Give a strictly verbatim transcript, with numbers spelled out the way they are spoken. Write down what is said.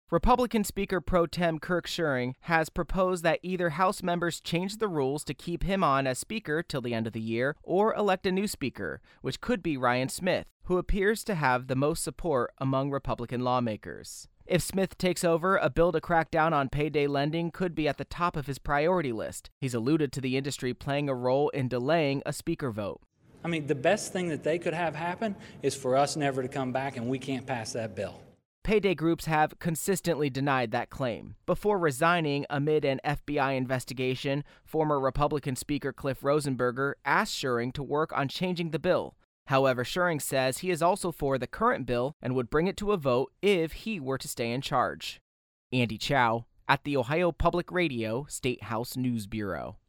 Republican Speaker Pro Tem Kirk Scheuring has proposed that either House members change the rules to keep him on as Speaker till the end of the year or elect a new Speaker, which could be Ryan Smith, who appears to have the most support among Republican lawmakers. If Smith takes over, a bill to crack down on payday lending could be at the top of his priority list. He's alluded to the industry playing a role in delaying a Speaker vote. I mean, the best thing that they could have happen is for us never to come back and we can't pass that bill. Payday groups have consistently denied that claim. Before resigning amid an F B I investigation, former Republican Speaker Cliff Rosenberger asked Scheuring to work on changing the bill. However, Scheuring says he is also for the current bill and would bring it to a vote if he were to stay in charge. Andy Chow at the Ohio Public Radio State House News Bureau.